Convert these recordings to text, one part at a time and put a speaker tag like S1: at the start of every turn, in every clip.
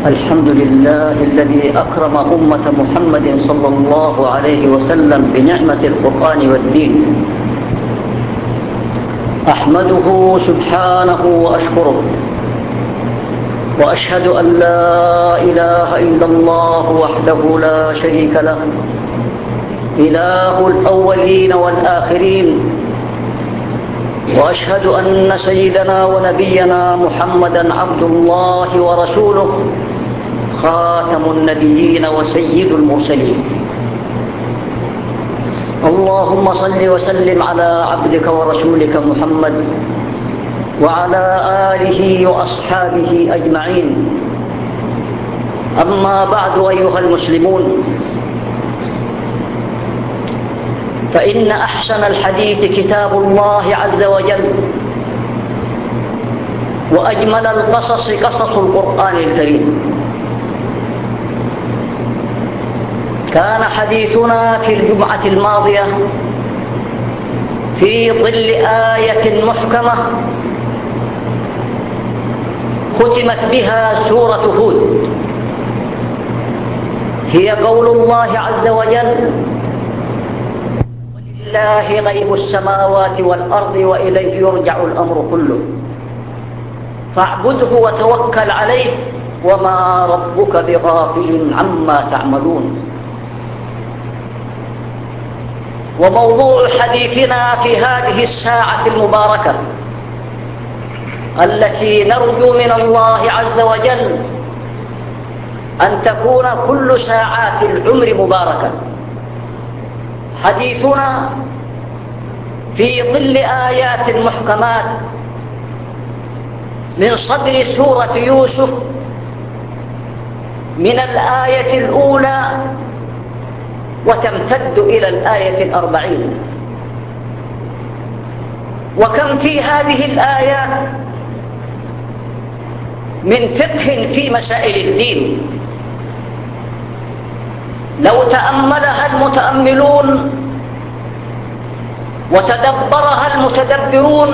S1: الحمد لله الذي أكرم أمة محمد صلى الله عليه وسلم بنعمة القرآن والدين. أحمده سبحانه وأشكره، وأشهد أن لا إله إلا الله وحده لا شريك له، إله الأولين والآخرين. وأشهد أن سيدنا ونبينا محمدًا عبد الله ورسوله، خاتم النبيين وسيد المرسلين. اللهم صل وسلم على عبدك ورسولك محمد وعلى آله وأصحابه أجمعين. أما بعد أيها المسلمون، فإن أحسن الحديث كتاب الله عز وجل، وأجمل القصص قصص القرآن الكريم. كان حديثنا في الجمعة الماضية في ظل آية محكمة ختمت بها سورة هود، هي قول الله عز وجل: ولله غيب السماوات والأرض وإليه يرجع الأمر كله فاعبده وتوكل عليه وما ربك بغافل عما تعملون. وموضوع حديثنا في هذه الساعة المباركة التي نرجو من الله عز وجل أن تكون كل ساعات العمر مباركة، حديثنا في ظل آيات محكمات من صدر سورة يوسف، من الآية الأولى وتمتد إلى الآية 40. وكم في هذه الآيات من فقه في مسائل الدين لو تأملها المتأملون وتدبرها المتدبرون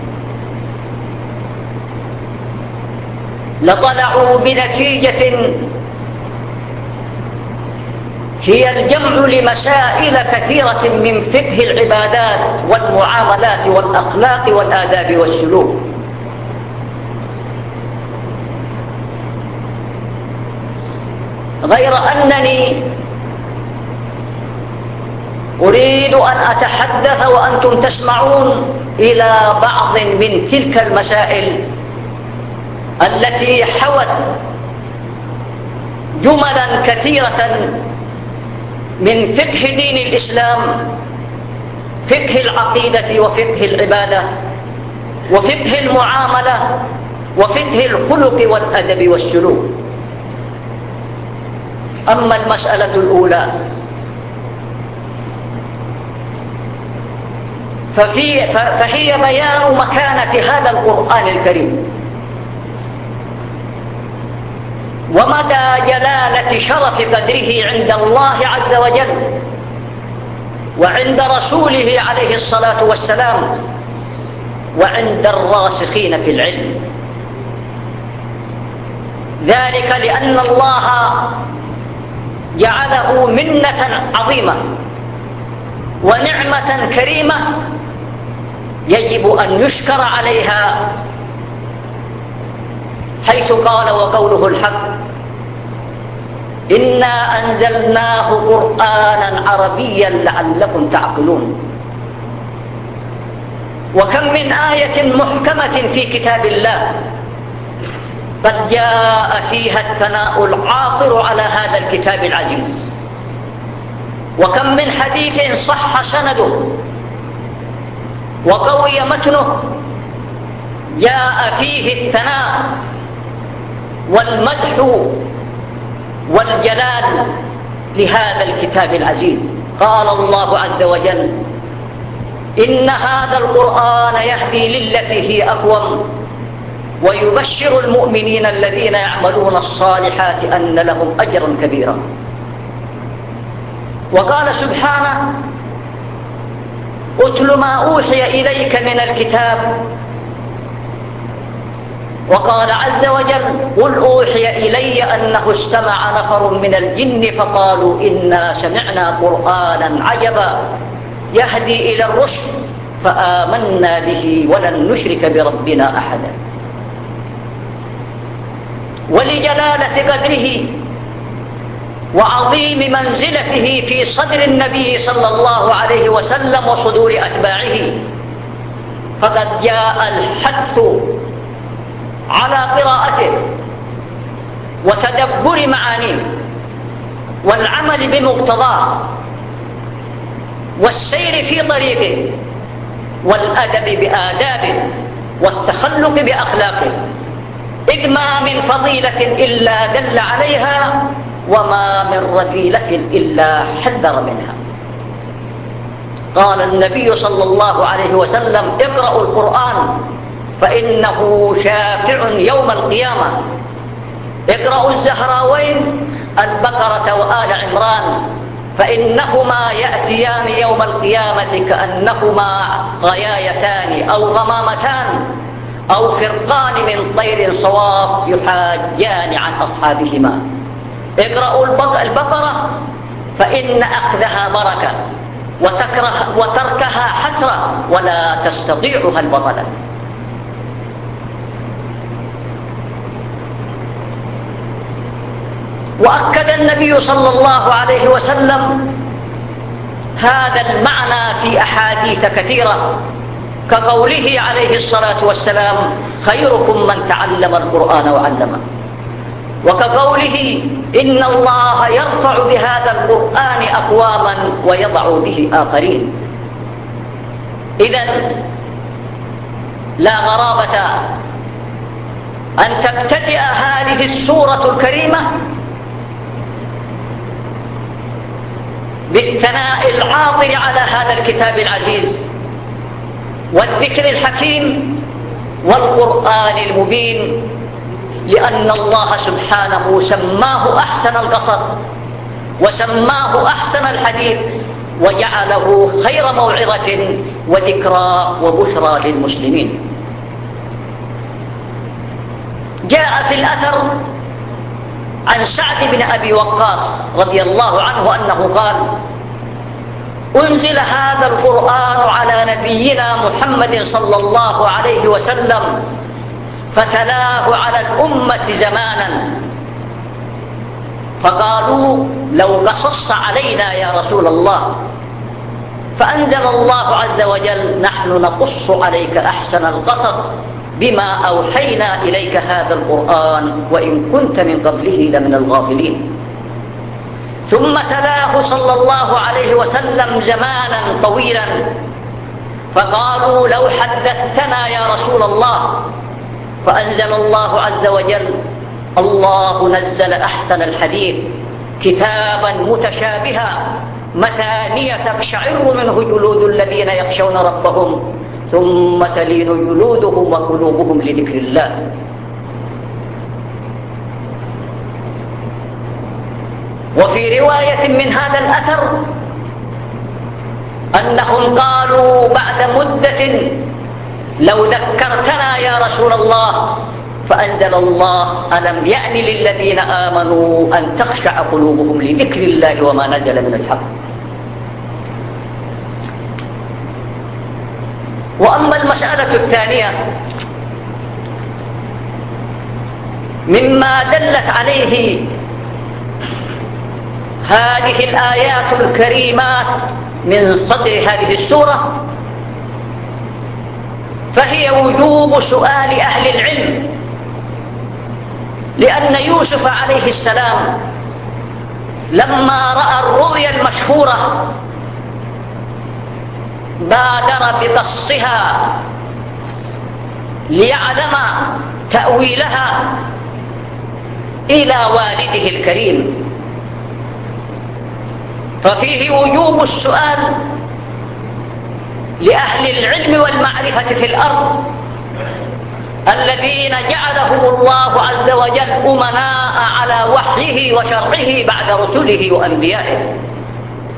S1: لطلعوا بنتيجة هي الجمع لمسائل كثيرة من فقه العبادات والمعاملات والأخلاق والآداب والسلوك. غير أنني أريد أن أتحدث وأنتم تسمعون إلى بعض من تلك المسائل التي حوت جملا كثيرة من فقه دين الإسلام، فقه العقيدة وفقه العبادة وفقه المعاملة وفقه الخلق والأدب والسلوك. أما المسألة الأولى فهي بيان مكانة هذا القرآن الكريم ومدى جلالة شرف قدره عند الله عز وجل وعند رسوله عليه الصلاة والسلام وعند الراسخين في العلم. ذلك لأن الله جعله منة عظيمة ونعمة كريمة يجب أن يشكر عليها، حيث قال وقوله الحق: إنا أنزلناه قرآنا عربيا لعلكم تعقلون. وكم من آية محكمة في كتاب الله قد جاء فيها الثناء العاطر على هذا الكتاب العزيز، وكم من حديث صح سنده وقوي متنه جاء فيه الثناء والمدح والجلال لهذا الكتاب العزيز. قال الله عز وجل: إن هذا القرآن يهدي للتي هي أقوم ويبشر المؤمنين الذين يعملون الصالحات أن لهم أجرا كبيرا. وقال سبحانه: أتل ما أوحي إليك من الكتاب وقال عز وجل: قل أوحي إلي أنه استمع نفر من الجن فقالوا إنا سمعنا قرآنا عجبا يهدي إلى الرشد فآمنا به ولن نشرك بربنا أحدا. ولجلالة قدره وعظيم منزلته في صدر النبي صلى الله عليه وسلم وصدور أتباعه فقد جاء الحث على قراءته وتدبر معانيه والعمل بمقتضاه والسير في طريقه والأدب بآدابه والتخلق بأخلاقه، إذ ما من فضيلة إلا دل عليها وما من رذيلة إلا حذر منها. قال النبي صلى الله عليه وسلم: اقرأوا القرآن فإنه شافع يوم القيامة. اقرأوا الزهراوين البقرة وآل عمران فإنهما يأتيان يوم القيامة كأنهما غيايتان أو غمامتان أو فرقان من طير صواف يحاجان عن أصحابهما. اقرأوا البقرة فإن أخذها بركة وتركها حسرة ولا تستطيعها البطلة. وأكد النبي صلى الله عليه وسلم هذا المعنى في أحاديث كثيرة، كقوله عليه الصلاة والسلام: خيركم من تعلم القرآن وعلمه، وكقوله: إن الله يرفع بهذا القرآن أقواما ويضع به آخرين. إذن لا غرابة أن تبتدئ هذه السورة الكريمة بالثناء العاطر على هذا الكتاب العزيز والذكر الحكيم والقرآن المبين، لأن الله سبحانه سماه أحسن القصص وسماه أحسن الحديث وجعله خير موعظة وذكرى وبشرى للمسلمين. جاء في الأثر عن سعد بن أبي وقاص رضي الله عنه أنه قال: أنزل هذا القرآن على نبينا محمد صلى الله عليه وسلم فتلاه على الأمة زمانا فقالوا: لو قصصت علينا يا رسول الله، فأنزل الله عز وجل: نحن نقص عليك أحسن القصص بما أوحينا إليك هذا القرآن وإن كنت من قبله لمن الغافلين. ثم تلاه صلى الله عليه وسلم زمانا طويلا فقالوا: لو حدثتنا يا رسول الله، فأنزل الله عز وجل: الله نزل أحسن الحديث كتابا متشابها مثانية تقشعر منه جلود الذين يخشون ربهم ثم تلين جلودهم وقلوبهم لذكر الله. وفي رواية من هذا الأثر أنهم قالوا بعد مدة: لو ذكرتنا يا رسول الله، فأنزل الله: ألم يأن للذين آمنوا أن تخشع قلوبهم لذكر الله وما نزل من الحق. وأما المسألة الثانية مما دلت عليه هذه الآيات الكريمات من صدر هذه السورة، فهي وجوب سؤال أهل العلم، لأن يوسف عليه السلام لما رأى الرؤيا المشهورة بادر بقصها ليعلم تأويلها إلى والده الكريم، ففيه وجوب السؤال لأهل العلم والمعرفة في الأرض الذين جعلهم الله عز وجل أمناء على وحيه وشرعه بعد رسله وأنبيائه،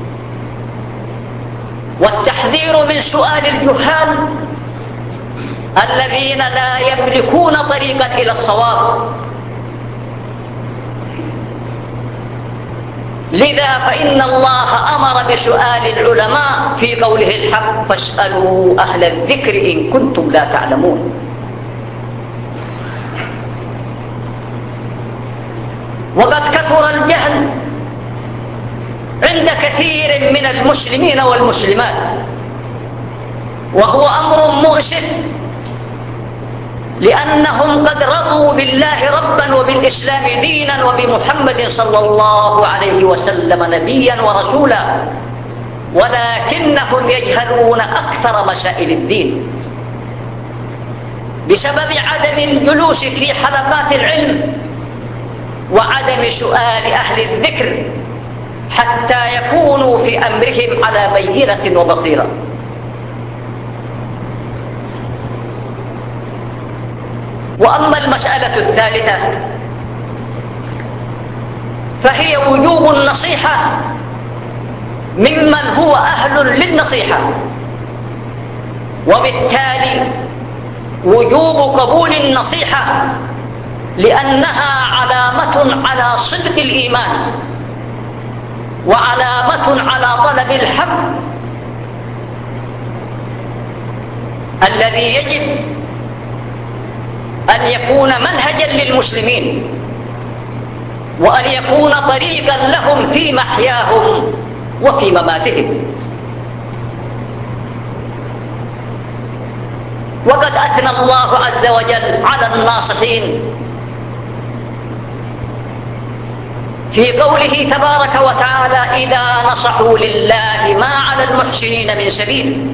S1: والتحذير من سؤال الجهال الذين لا يملكون طريقا إلى الصواب. لذا فإن الله أمر بسؤال العلماء في قوله الحق: فاسألوا أهل الذكر إن كنتم لا تعلمون. وقد كثر الجهل عند كثير من المسلمين والمسلمات، وهو أمر مؤسف، لأنهم قد رضوا بالله ربا وبالإسلام دينا وبمحمد صلى الله عليه وسلم نبيا ورسولا، ولكنهم يجهلون أكثر مسائل الدين بسبب عدم الجلوس في حلقات العلم وعدم سؤال أهل الذكر حتى يكونوا في أمرهم على بينة وبصيرة. وأما المسألة الثالثة فهي وجوب النصيحة ممن هو أهل للنصيحة، وبالتالي وجوب قبول النصيحة لأنها علامة على صدق الإيمان وعلامة على طلب الحق الذي يجب أن يكون منهجا للمسلمين، وأن يكون طريقا لهم في محياهم وفي مماتهم. وقد أثنى الله عز وجل على الناصحين في قوله تبارك وتعالى: إذا نصحوا لله ما على المحسنين من سبيل.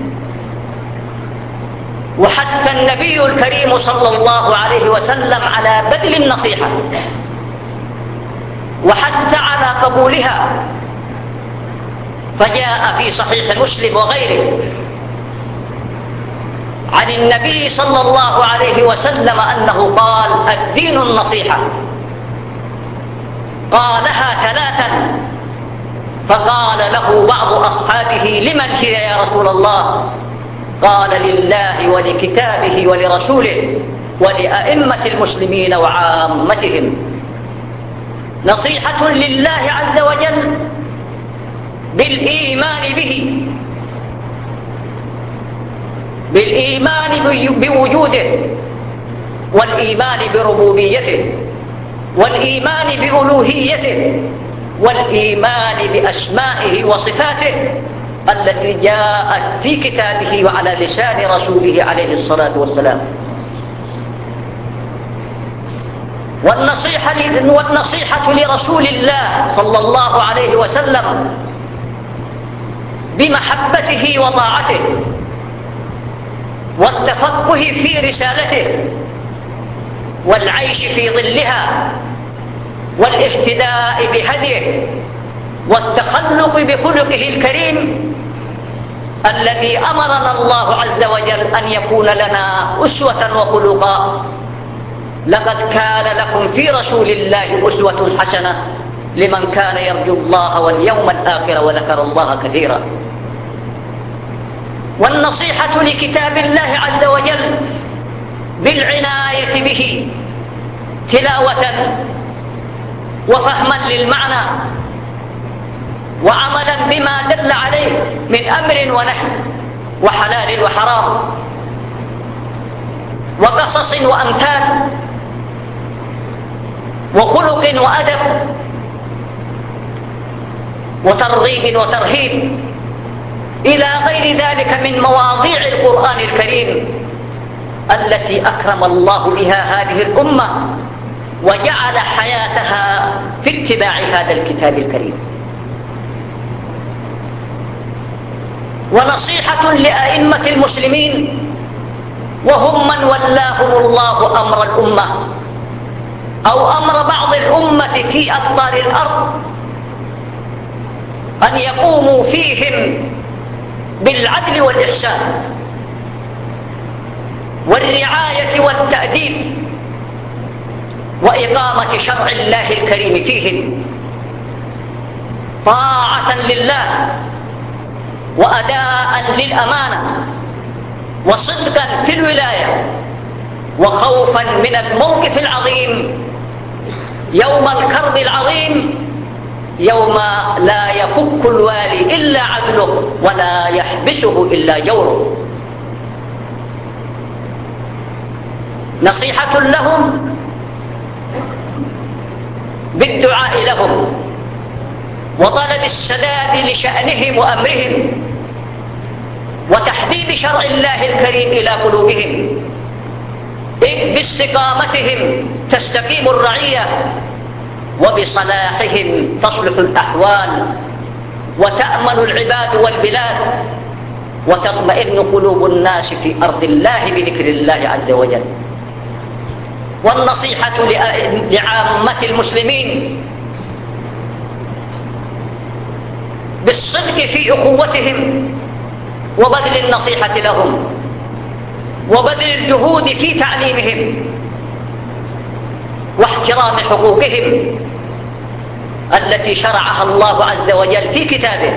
S1: وحث النبي الكريم صلى الله عليه وسلم على بذل النصيحة، وحث على قبولها، فجاء في صحيح مسلم وغيره عن النبي صلى الله عليه وسلم أنه قال: الدين النصيحة. قالها ثلاثا، فقال له بعض أصحابه: لمن هي يا رسول الله؟ قال: لله ولكتابه ولرسوله ولأئمة المسلمين وعامتهم. نصيحة لله عز وجل بالإيمان بوجوده، والإيمان بربوبيته، والإيمان بألوهيته، والإيمان بأسمائه وصفاته التي جاءت في كتابه وعلى لسان رسوله عليه الصلاة والسلام. والنصيحة لرسول الله صلى الله عليه وسلم بمحبته وطاعته، والتفقه في رسالته، والعيش في ظلها، والاهتداء بهديه، والتخلق بخلقه الكريم الذي أمرنا الله عز وجل أن يكون لنا أسوة وخلقا. لقد كان لكم في رسول الله أسوة حسنة لمن كان يرجو الله واليوم الآخر وذكر الله كثيرا. والنصيحة لكتاب الله عز وجل بالعناية به تلاوة وفهما للمعنى وعملا بما دل عليه من أمر ونهي وحلال وحرام وقصص وأمثال وخلق وأدب وترغيب وترهيب إلى غير ذلك من مواضيع القرآن الكريم التي أكرم الله بها هذه الأمة وجعل حياتها في اتباع هذا الكتاب الكريم. ونصيحة لأئمة المسلمين وهم من ولاهم الله أمر الأمة أو أمر بعض الأمة في أقطار الأرض أن يقوموا فيهم بالعدل والإحسان والرعاية والتأديب وإقامة شرع الله الكريم فيهم طاعة لله وأداء للأمانة وصدقا في الولاية وخوفا من الموقف العظيم يوم الكرب العظيم، يوم لا يفك الوالي إلا عدله ولا يحبسه إلا جوره. نصيحة لهم بالدعاء لهم وطلب السداد لشأنهم وأمرهم وتحبيب شرع الله الكريم إلى قلوبهم، إذ باستقامتهم تستقيم الرعية وبصلاحهم تصلح الأحوال وتأمن العباد والبلاد وتطمئن قلوب الناس في أرض الله بذكر الله عز وجل. والنصيحة لعامة المسلمين بالصدق في أخوتهم وبذل النصيحة لهم وبذل الجهود في تعليمهم واحترام حقوقهم التي شرعها الله عز وجل في كتابه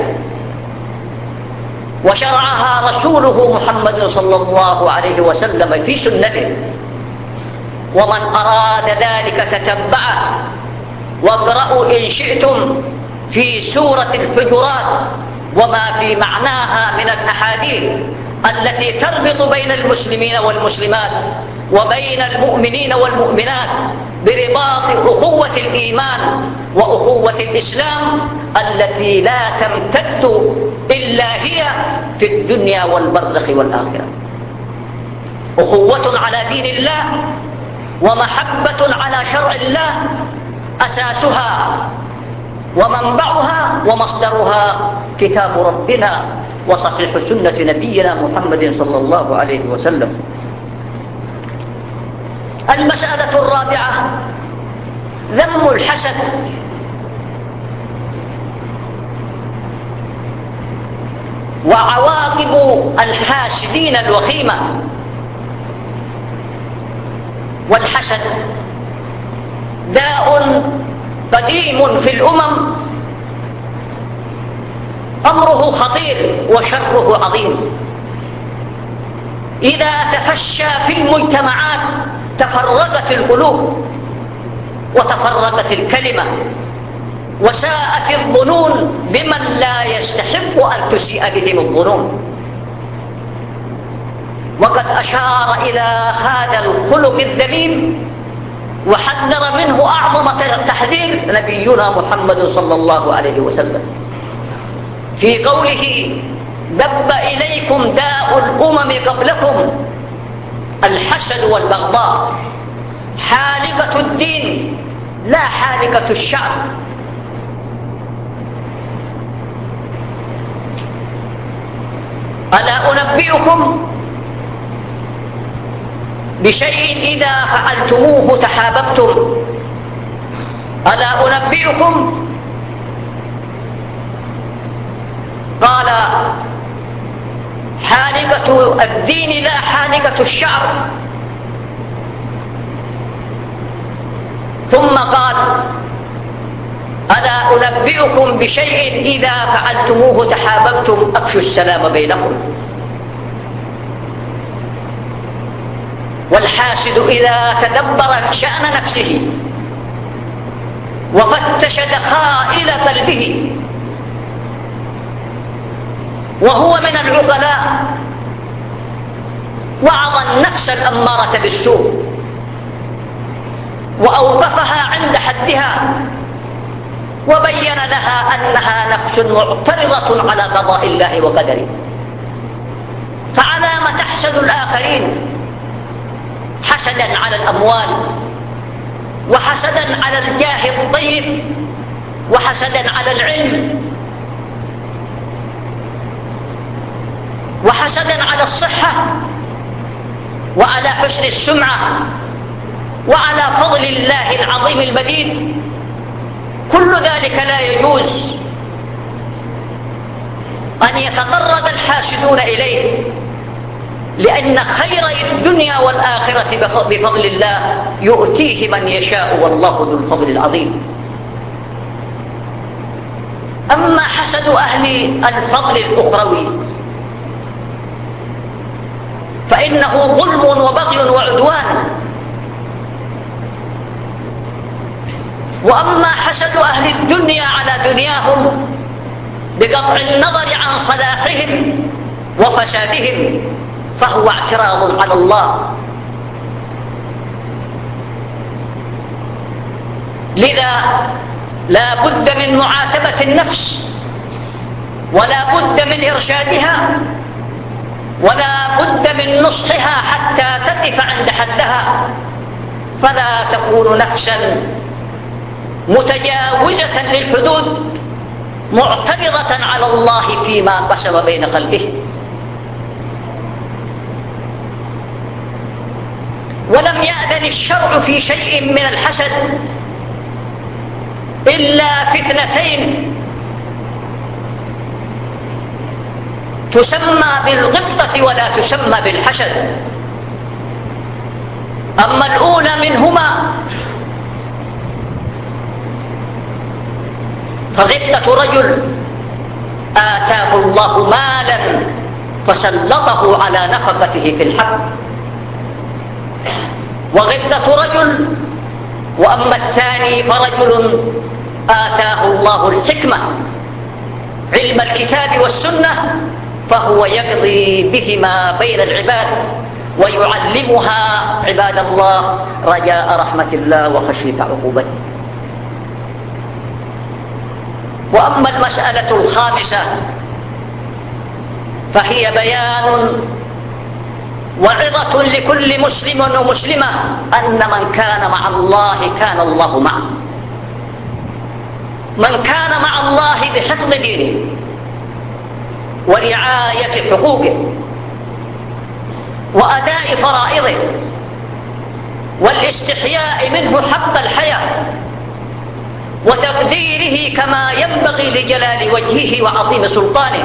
S1: وشرعها رسوله محمد صلى الله عليه وسلم في سنته. ومن أراد ذلك تتبعه، واقرأوا إن شئتم في سورة الحجرات وما في معناها من الأحاديث التي تربط بين المسلمين والمسلمات وبين المؤمنين والمؤمنات برباط أخوة الإيمان وأخوة الإسلام التي لا تمتد إلا هي في الدنيا والبرزخ والآخرة. أخوة على دين الله ومحبة على شرع الله أساسها ومنبعها ومصدرها كتاب ربنا وصحيح سنة نبينا محمد صلى الله عليه وسلم. المسألة الرابعة ذم الحسد. وعواقب الحاسدين الوخيمة. والحسد داء قديم في الأمم، أمره خطير وشره عظيم. إذا تفشى في المجتمعات تفرقت القلوب وتفرقت الكلمة وساءت الظنون بمن لا يستحق أن تسيء بهم الظنون. وقد أشار إلى هذا الخلق الذميم وحذر منه أعظم تحذير نبينا محمد صلى الله عليه وسلم في قوله: دب إليكم داء الأمم قبلكم الحسد والبغضاء، حالقة الدين لا حالقة الشعب. ألا أنبئكم بشيء إذا فعلتموه تحاببتم؟ ألا أنبئكم؟ قال: حالقة الدين لا حالقة الشعر. ثم قال: ألا أنبئكم بشيء إذا فعلتموه تحاببتم؟ أفشوا السلام بينكم. والحاسد إذا تدبر شأن نفسه وفتش دخائل قلبه وهو من العقلاء وعظ النفس الأمارة بالسوء وأوقفها عند حدها وبين لها أنها نفس معترضة على قضاء الله وقدره، فعلى ما تحسد الآخرين؟ حسدا على الأموال، وحسدا على الجاه الطيب، وحسدا على العلم، وحسدا على الصحة، وعلى حسن السمعة، وعلى فضل الله العظيم المجيد. كل ذلك لا يجوز أن يتطرد الحاسدون إليه، لأن خير الدنيا والآخرة بفضل الله يؤتيه من يشاء والله ذو الفضل العظيم. أما حسد أهل الفضل الأخروي فإنه ظلم وبغي وعدوان. وأما حسد أهل الدنيا على دنياهم بقطع النظر عن صلاحهم وفسادهم فهو اعتراض على الله. لذا لا بد من معاتبة النفس، ولا بد من إرشادها، ولا بد من نصحها حتى تقف عند حدها، فلا تكون نفسا متجاوزة للحدود معترضة على الله فيما قسم بين قلبه. ولم يأذن الشرع في شيء من الحسد إلا في اثنتين تسمى بالغبطة ولا تسمى بالحسد. أما الأولى منهما فغبطة رجل آتاه الله مالا فسلطه على نفقته في الحق، وغبطة رجل. وأما الثاني فرجل آتاه الله الحكمة علم الكتاب والسنة فهو يقضي بهما بين العباد ويعلمها عباد الله رجاء رحمة الله وخشية عقوبته. وأما المسألة الخامسة فهي بيان وعظة لكل مسلم ومسلمة أن من كان مع الله كان الله معه. من كان مع الله بحفظ دينه ورعاية حقوقه وأداء فرائضه والاستحياء منه حق الحياة وتقديره كما ينبغي لجلال وجهه وعظيم سلطانه،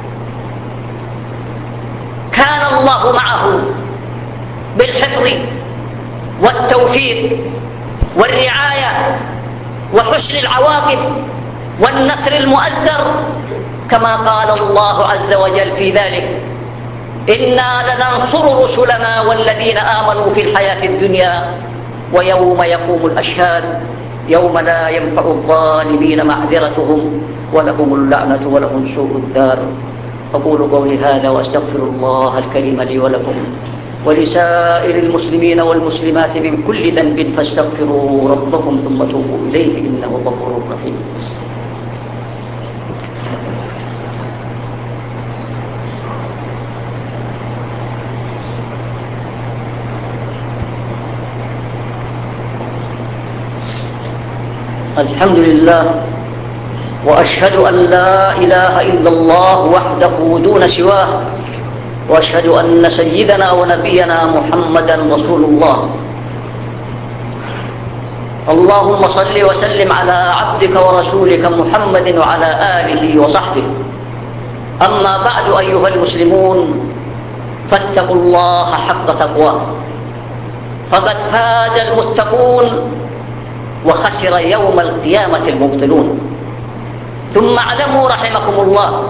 S1: كان الله معه بالحفظ والتوفيق والرعاية وحسن العواقب والنصر المؤزر، كما قال الله عز وجل في ذلك: إنا لننصر رسلنا والذين آمنوا في الحياة الدنيا ويوم يقوم الأشهاد يوم لا ينفع الظالمين معذرتهم ولهم اللعنة ولهم سوء الدار. أقول قولي هذا وأستغفر الله الكريم لي ولكم ولسائر المسلمين والمسلمات من كل ذنب فاستغفروا ربكم ثم توبوا إليه إنه غفور رحيم. الحمد لله وأشهد أن لا إله إلا الله وحده دون سواه، وأشهد أن سيدنا ونبينا محمدا رسول الله. اللهم صل وسلم على عبدك ورسولك محمد وعلى آله وصحبه. أما بعد أيها المسلمون، فاتقوا الله حق تقواه، فقد فاز المتقون وخسر يوم القيامة المبطلون. ثم اعلموا رحمكم الله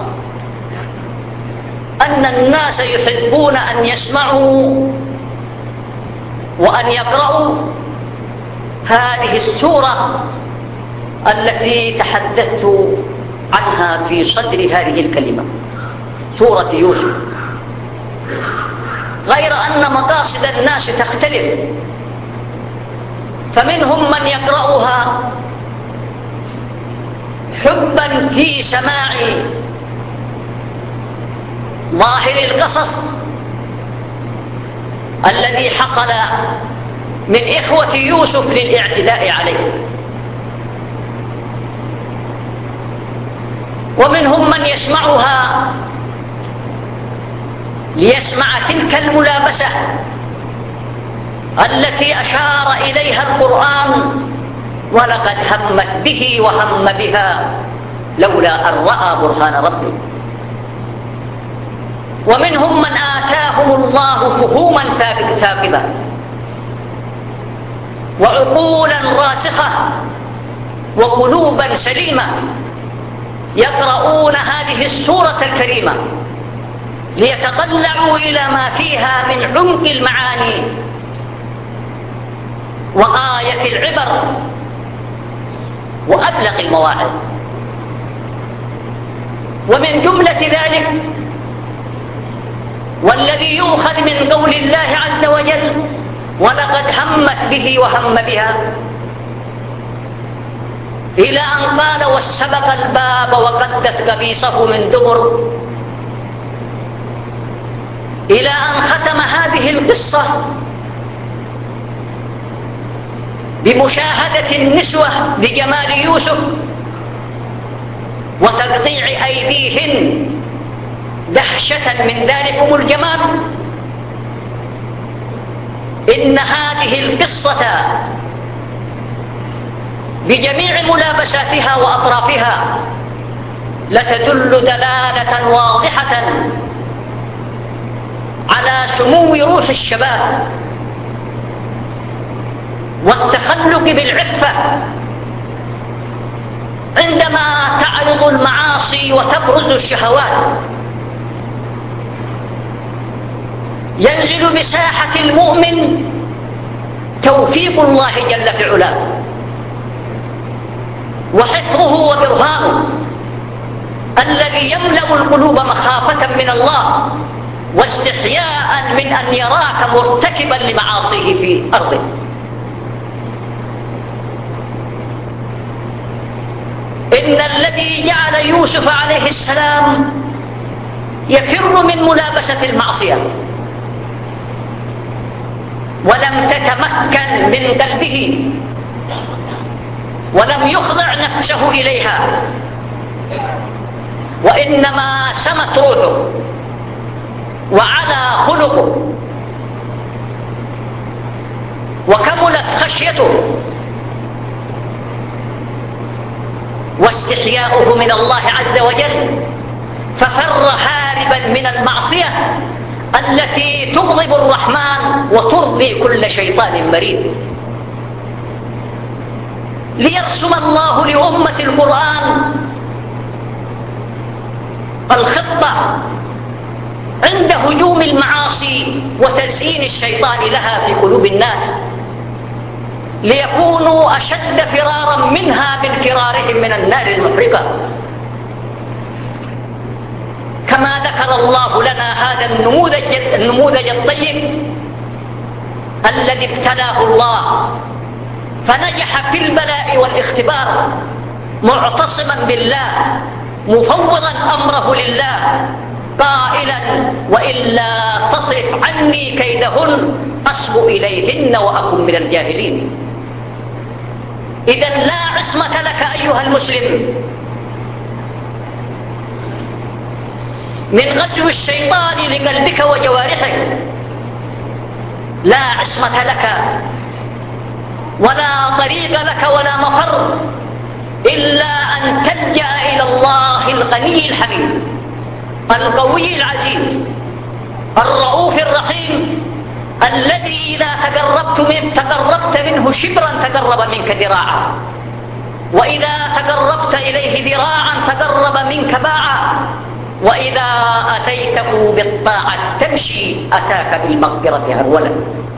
S1: أن الناس يحبون أن يسمعوا وأن يقرأوا هذه السورة التي تحدثت عنها في صدر هذه الكلمة، سورة يوسف، غير أن مقاصد الناس تختلف، فمنهم من يقرأها حبا في سماع ظاهر القصص الذي حصل من إخوة يوسف للاعتداء عليه، ومنهم من يسمعها ليسمع تلك الملابسة التي أشار إليها القرآن: ولقد همت به وهم بها لولا أن رأى برهان ربه. ومنهم من آتاهم الله فهوما ثاقبة وعقولا راسخة وقلوبا سليمة، يقرؤون هذه السورة الكريمة ليتطلعوا إلى ما فيها من عمق المعاني وغاية العبر وأبلغ المواعظ. ومن جملة ذلك والذي يؤخذ من قول الله عز وجل: ولقد همت به وهم بها، إلى أن قال: واستبق الباب وقدت قميصه من دبر، إلى أن ختم هذه القصة بمشاهدة النسوة لجمال يوسف وتقطيع أيديهن دهشة من ذلكم الجمال. إن هذه القصة بجميع ملابساتها وأطرافها لتدل دلالة واضحة على سمو روح الشباب والتخلق بالعفة عندما تعرض المعاصي وتبرز الشهوات. ينزل بساحة المؤمن توفيق الله جل في علاه وحفظه وبرهانه الذي يملأ القلوب مخافة من الله واستحياء من أن يراك مرتكبا لمعاصيه في أرضه. إن الذي جعل يوسف عليه السلام يفر من ملابسة المعصية ولم تتمكن من قلبه ولم يخضع نفسه إليها، وإنما سمت روحه وعلى خلقه وكملت خشيته واستحياؤه من الله عز وجل، ففر هاربا من المعصية التي تغضب الرحمن وترضي كل شيطان مريد. ليرسم الله لأمة القرآن الخطة عند هجوم المعاصي وتزيين الشيطان لها في قلوب الناس، ليكونوا أشد فرارا منها من فرارهم من النار المحرقة. كما ذكر الله لنا هذا النموذج الطيب الذي ابتلاه الله فنجح في البلاء والاختبار معتصما بالله مفوضا أمره لله قائلا: وإلا تصرف عني كيدهن أصب إليهن وأكن من الجاهلين. إذن لا عصمة لك أيها المسلم من غزو الشيطان لقلبك وجوارحك، لا عصمة لك ولا طريق لك ولا مفر إلا أن تلجأ إلى الله الغني الحميد القوي العزيز الرؤوف الرحيم الذي إذا تقربت منه شبرا تقرب منك ذراعا، وإذا تقربت إليه ذراعا تقرب منك باعا، وإذا أتيته بالطاعة تمشي أتاك بالمغفرة هرولا.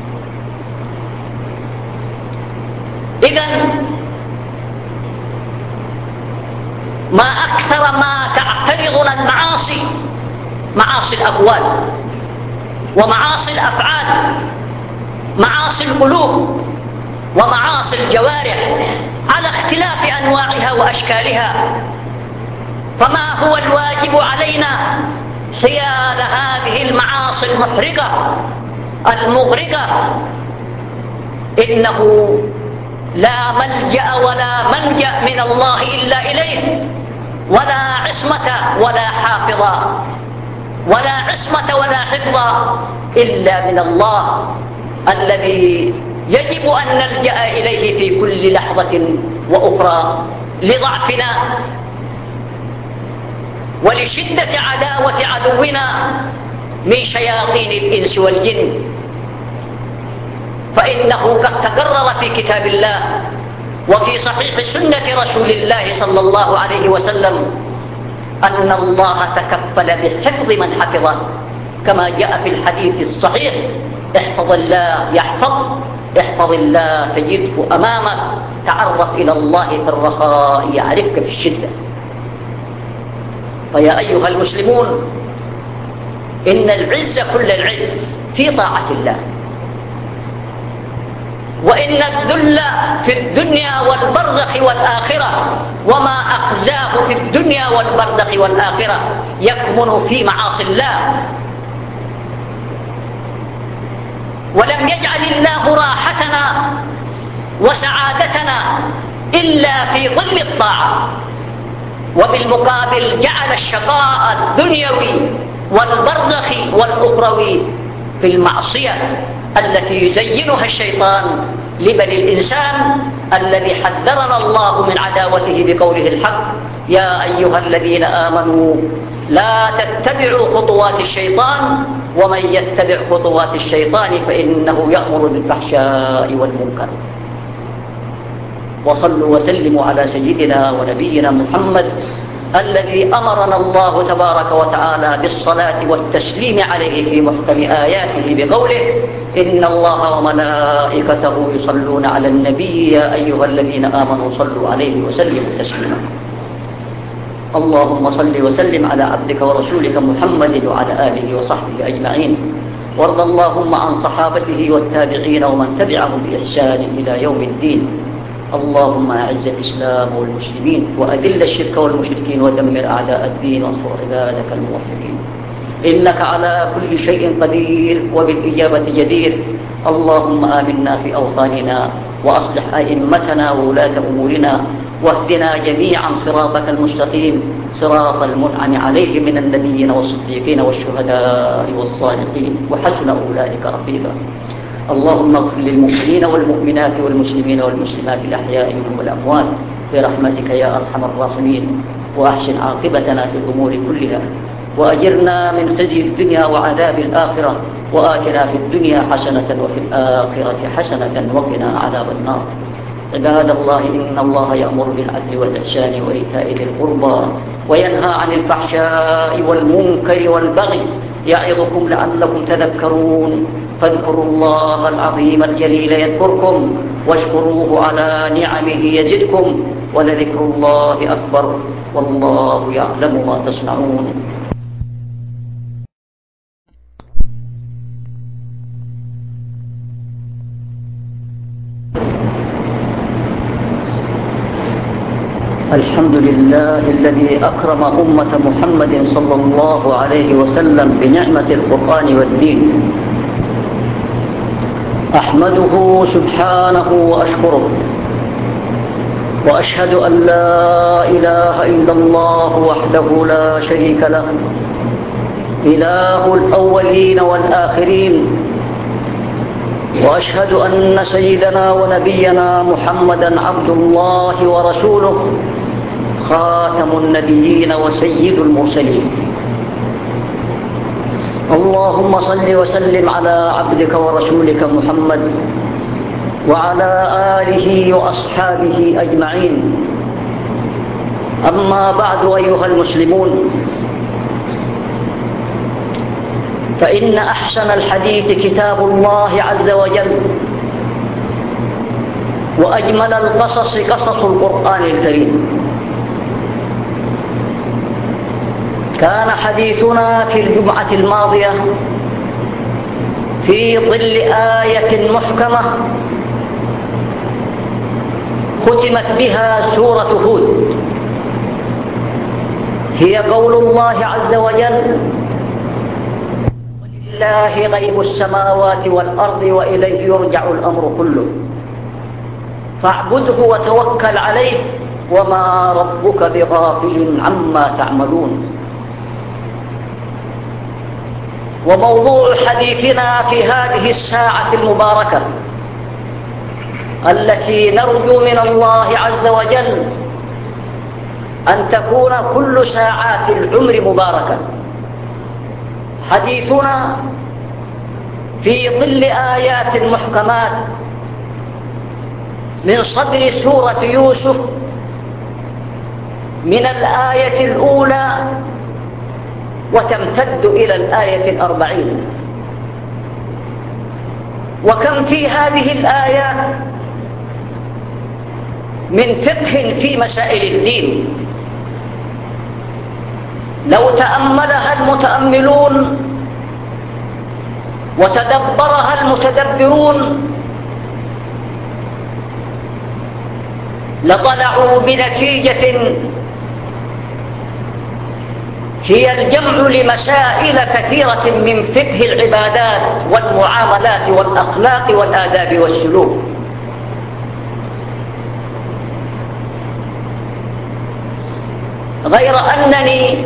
S1: إذن ما أكثر ما تعترضنا المعاصي، معاصي الأقوال ومعاصي الأفعال، معاصي القلوب ومعاصي الجوارح على اختلاف أنواعها وأشكالها. فما هو الواجب علينا حيال هذه المعاصي المحرقة المغرقة؟ إنه لا ملجأ ولا منجأ من الله إلا إليه، ولا عصمة ولا حافظ ولا عصمة ولا حفظ إلا من الله الذي يجب أن نلجأ إليه في كل لحظة وأخرى لضعفنا ولشدة عداوة عدونا من شياطين الإنس والجن. فإنه قد تقرر في كتاب الله وفي صحيح سنة رسول الله صلى الله عليه وسلم أن الله تكفل بحفظ من حفظه كما جاء في الحديث الصحيح: احفظ الله احفظ الله تجده أمامك، تعرف إلى الله في الرخاء يعرفك في الشدة. فيا أيها المسلمون، إن العز كل العز في طاعة الله، وإن الذل في الدنيا والبرزخ والآخرة وما أخزاه في الدنيا والبرزخ والآخرة يكمن في معاصي الله. ولم يجعل الله راحتنا وسعادتنا إلا في ظل الطاعة، وبالمقابل جعل الشقاء الدنيوي والبرزخي والأخروي في المعصية التي يزينها الشيطان لبني الإنسان، الذي حذرنا الله من عداوته بقوله الحق: يا أيها الذين آمنوا لا تتبعوا خطوات الشيطان ومن يتبع خطوات الشيطان فإنه يأمر بالفحشاء والمنكر. وصلوا وسلموا على سيدنا ونبينا محمد الذي أمرنا الله تبارك وتعالى بالصلاة والتسليم عليه في محكم آياته بقوله: إن الله وملائكته يصلون على النبي يا أيها الذين آمنوا صلوا عليه وسلموا تسليما. اللهم صل وسلم على عبدك ورسولك محمد وعلى آله وصحبه أجمعين، وارض اللهم عن صحابته والتابعين ومن تبعهم بإحسان إلى يوم الدين. اللهم أعز الإسلام والمسلمين وأذل الشرك والمشركين ودمر أعداء الدين وانصر عبادك الموحدين، إنك على كل شيء قدير وبالإجابة جدير. اللهم آمنا في أوطاننا وأصلح أئمتنا وولاة أمورنا، واهدنا جميعا صراطك المستقيم، صراط المنعم عليهم من النبيين والصديقين والشهداء والصالحين، وحسن أولئك رفيقا. اللهم اغفر للمؤمنين والمؤمنات والمسلمين والمسلمات الأحياء منهم والأموات برحمتك يا أرحم الراحمين، وأحسن عاقبتنا في الأمور كلها، وأجرنا من خزي الدنيا وعذاب الآخرة، وآتنا في الدنيا حسنة وفي الآخرة حسنة وقنا عذاب النار. عباد الله، إن الله يأمر بالعدل والإحسان وإيتاء ذي القربى وينهى عن الفحشاء والمنكر والبغي يعظكم لعلكم تذكرون. فاذكروا الله العظيم الجليل يذكركم، واشكروه على نعمه يزدكم، ولذكر الله أكبر، والله يعلم ما تصنعون. الحمد لله الذي أكرم أمة محمد صلى الله عليه وسلم بنعمة القرآن والدين. أحمده سبحانه وأشكره، وأشهد أن لا إله إلا الله وحده لا شريك له، إله الأولين والآخرين. وأشهد أن سيدنا ونبينا محمدا عبد الله ورسوله، خاتم النبيين وسيد المرسلين. اللهم صل وسلم على عبدك ورسولك محمد وعلى آله وأصحابه أجمعين. أما بعد أيها المسلمون، فإن أحسن الحديث كتاب الله عز وجل، وأجمل القصص قصص القرآن الكريم. كان حديثنا في الجمعة الماضية في ظل آية محكمة ختمت بها سورة هود، هي قول الله عز وجل: ولله غيب السماوات والأرض وإليه يرجع الأمر كله فاعبده وتوكل عليه وما ربك بغافل عما تعملون. وموضوع حديثنا في هذه الساعة المباركة التي نرجو من الله عز وجل أن تكون كل ساعات العمر مباركة، حديثنا في ظل آيات محكمات من صدر سورة يوسف، من الآية الأولى وتمتد إلى الآية 40. وكم في هذه الآية من فقه في مسائل الدين لو تأملها المتأملون وتدبرها المتدبرون لطلعوا بنتيجة هي الجمع لمسائل كثيرة من فقه العبادات والمعاملات والأخلاق والآداب والسلوك. غير أنني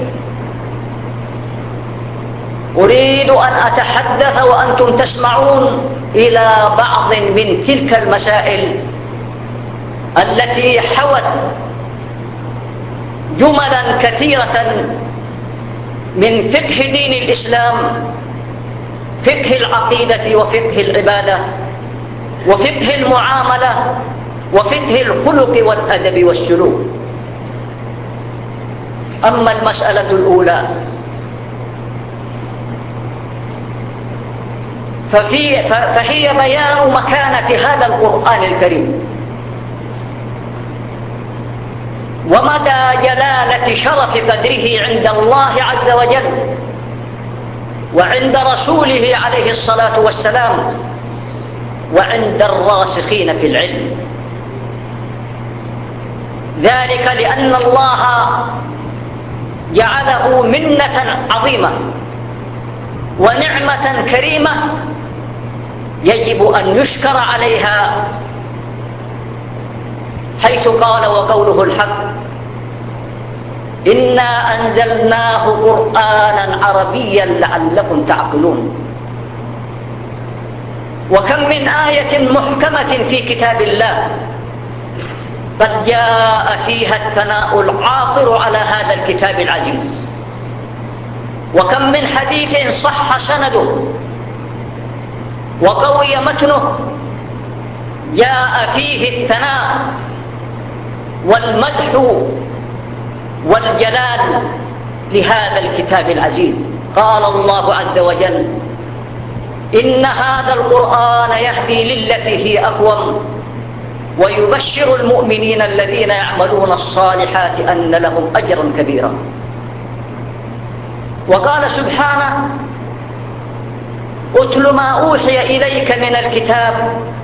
S1: أريد أن أتحدث وأنتم تسمعون إلى بعض من تلك المسائل التي حوت جملا كثيرة من فقه دين الإسلام، فقه العقيدة وفقه العبادة وفقه المعاملة وفقه الخلق والأدب والسلوك. أما المسألة الأولى فهي بيان مكانة هذا القرآن الكريم ومدى جلالة شرف قدره عند الله عز وجل وعند رسوله عليه الصلاة والسلام وعند الراسخين في العلم. ذلك لأن الله جعله منة عظيمة ونعمة كريمة يجب أن يشكر عليها، حيث قال وقوله الحق: إنا أنزلناه قرآنا عربيا لعلكم تعقلون. وكم من آية محكمة في كتاب الله قد جاء فيها الثناء العاطر على هذا الكتاب العزيز، وكم من حديث صح سنده وقوي متنه جاء فيه الثناء والمدح والجلال لهذا الكتاب العزيز. قال الله عز وجل: إن هذا القرآن يهدي للتي هي أقوم ويبشر المؤمنين الذين يعملون الصالحات أن لهم أجرا كبيرا. وقال سبحانه: اتل ما أوحي إليك من الكتاب.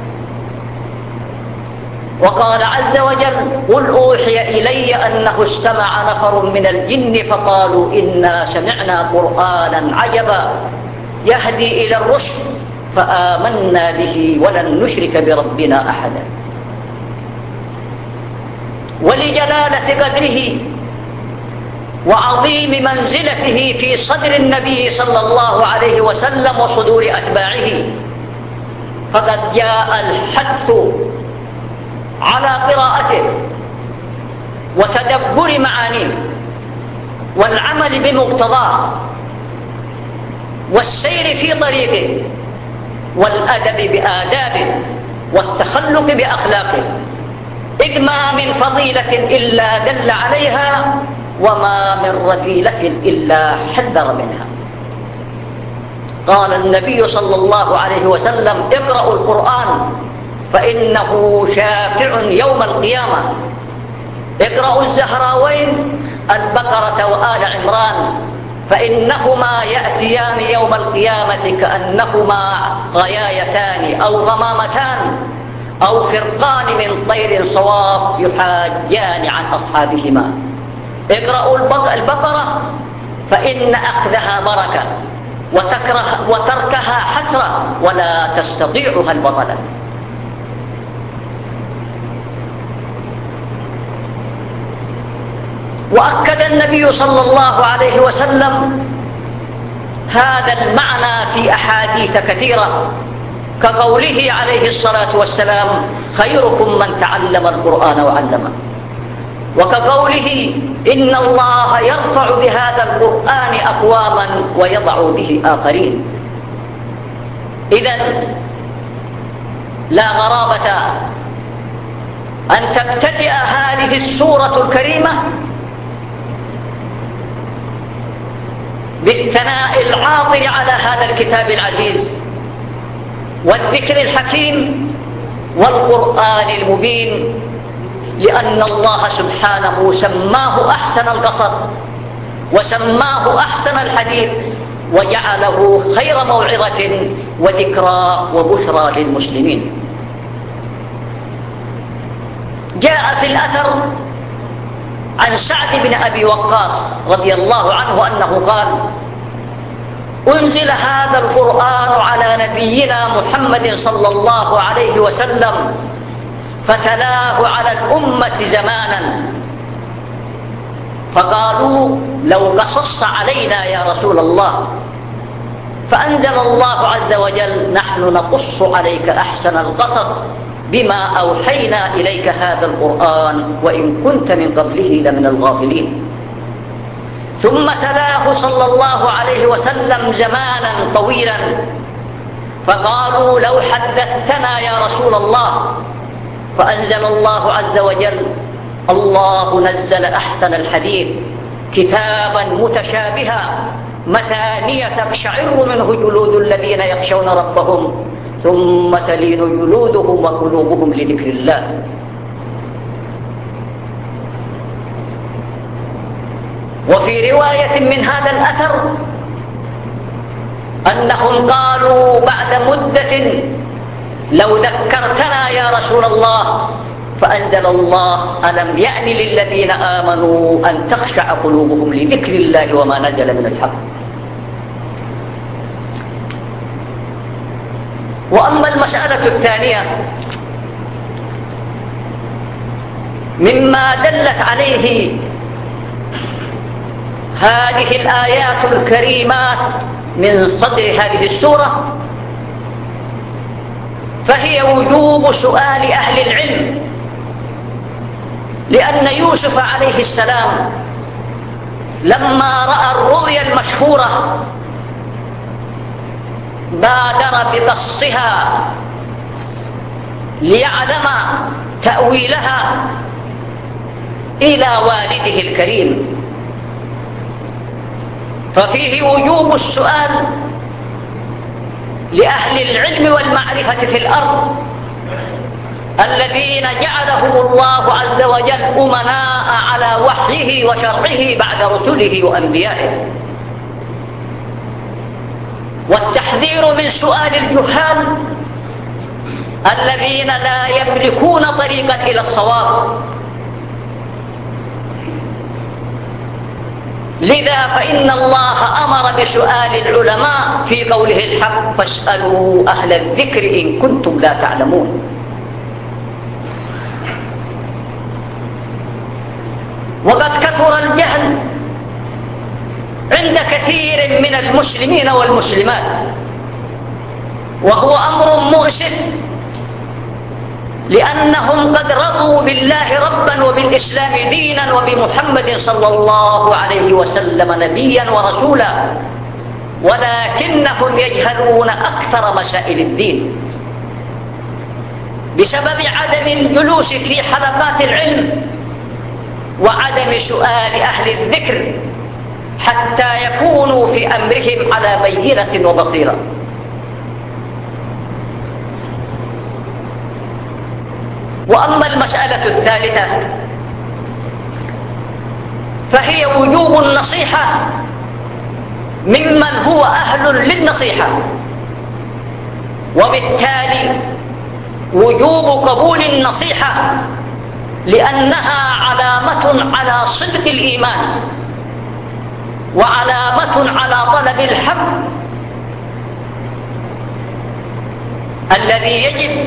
S1: وقال عز وجل: قل أوحي إلي أنه استمع نفر من الجن فقالوا إنا سمعنا قرآنا عجبا يهدي إلى الرشد فآمنا به ولن نشرك بربنا أحدا. ولجلالة قدره وعظيم منزلته في صدر النبي صلى الله عليه وسلم وصدور أتباعه فقد جاء الحث على قراءته وتدبر معانيه والعمل بمقتضاه والسير في طريقه والأدب بآدابه والتخلق بأخلاقه، إذ ما من فضيلة إلا دل عليها وما من رذيلة إلا حذر منها. قال النبي صلى الله عليه وسلم: اقرأوا القرآن فإنه شافع يوم القيامة. اقرأوا الزهراوين البقرة وآل عمران فإنهما يأتيان يوم القيامة كأنهما غيايتان أو غمامتان أو فرقان من طير صواف يحاجان عن أصحابهما. اقرأوا البقرة فإن أخذها بركة وتركها حسرة ولا تستطيعها البطلة. وأكد النبي صلى الله عليه وسلم هذا المعنى في أحاديث كثيرة كقوله عليه الصلاة والسلام: خيركم من تعلم القرآن وعلمه، وكقوله: إن الله يرفع بهذا القرآن أقواما ويضع به آخرين. إذن لا غرابة أن تبتدئ هذه السورة الكريمة بالثناء العاطر على هذا الكتاب العزيز والذكر الحكيم والقرآن المبين، لأن الله سبحانه سماه أحسن القصص وسماه أحسن الحديث وجعله خير موعظة وذكرى وبشرى للمسلمين. جاء في الأثر عن سعد بن أبي وقاص رضي الله عنه أنه قال: أنزل هذا القرآن على نبينا محمد صلى الله عليه وسلم فتلاه على الأمة زمانا، فقالوا: لو قصصت علينا يا رسول الله، فأنزل الله عز وجل: نحن نقص عليك أحسن القصص بما أوحينا إليك هذا القرآن وإن كنت من قبله لمن الغافلين. ثم تلاه صلى الله عليه وسلم زمانا طويلا، فقالوا: لو حدثتنا يا رسول الله، فأنزل الله عز وجل: الله نزل أحسن الحديث كتابا متشابها مثانية تقشعر منه جلود الذين يخشون ربهم ثم تلين جلودهم وقلوبهم لذكر الله. وفي رواية من هذا الأثر أنهم قالوا بعد مدة: لو ذكرتنا يا رسول الله، فأنزل الله: ألم يأن للذين آمنوا أن تخشع قلوبهم لذكر الله وما نزل من الحق. وأما المسألة الثانية مما دلت عليه هذه الآيات الكريمات من صدر هذه السورة، فهي وجوب سؤال أهل العلم، لأن يوسف عليه السلام لما رأى الرؤيا المشهورة بادر بقصها ليعلم تأويلها إلى والده الكريم، ففيه وجوب السؤال لأهل العلم والمعرفة في الأرض الذين جعلهم الله عز وجل أمناء على وحيه وشرعه بعد رسله وأنبيائه، والتحذير من سؤال الجهال الذين لا يملكون طريقا إلى الصواب. لذا فإن الله أمر بسؤال العلماء في قوله الحق: فاسألوا أهل الذكر إن كنتم لا تعلمون. وقد كثر الجهل عند كثير من المسلمين والمسلمات، وهو أمر مؤسف، لأنهم قد رضوا بالله ربا وبالإسلام دينا وبمحمد صلى الله عليه وسلم نبيا ورسولا، ولكنهم يجهلون أكثر مسائل الدين بسبب عدم الجلوس في حلقات العلم وعدم سؤال أهل الذكر حتى يكونوا في أمرهم على بينة وبصيرة. وأما المسألة الثالثة فهي وجوب النصيحة ممن هو أهل للنصيحة، وبالتالي وجوب قبول النصيحة لأنها علامة على صدق الإيمان وعلامة على طلب الحق الذي يجب